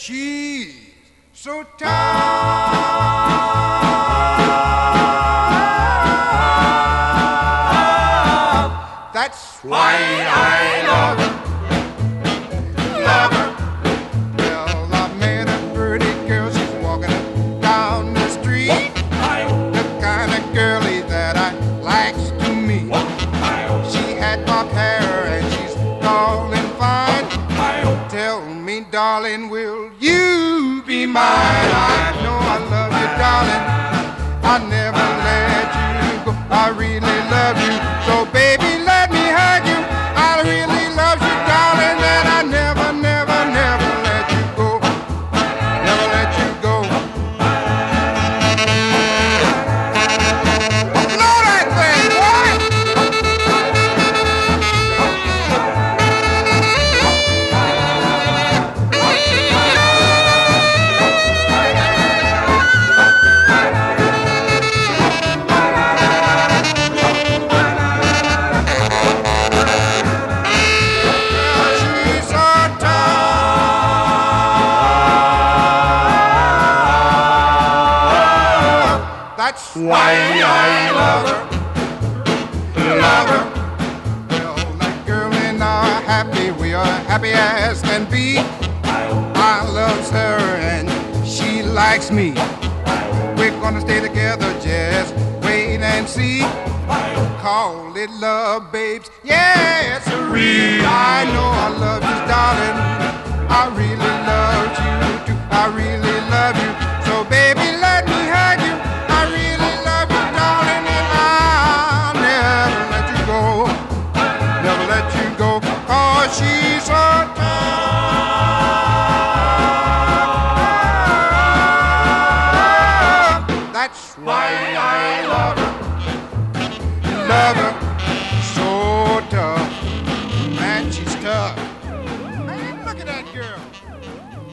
She's so tough. That's why I love her. Love her. Well, I met a pretty girl. She's walking up down the street. The kind of girlie that I likes to meet. She had bob hair and she's tall and fine. Tell me, darling, will you be mine? I know I love you, darling. I never let you go. I really love you. So, baby, let me hug you. I really love you, darling, and I never, never, never let you go. Never let you go. Blow that thing, boy! That's why I love her, love her. Well, that girl and I are happy, we are happy as can be. I loves her and she likes me. We're gonna stay together, just wait and see. Call it love, babes, yeah, it's a real. I know I love you, darling. I really love you too, I really love you. So baby, let me hug you. I really love you, darling, and I'll never let you go. Never let you go, 'cause she's so tough. That's why I love her. Love her, so tough. Man, she's tough. Man, look at that girl.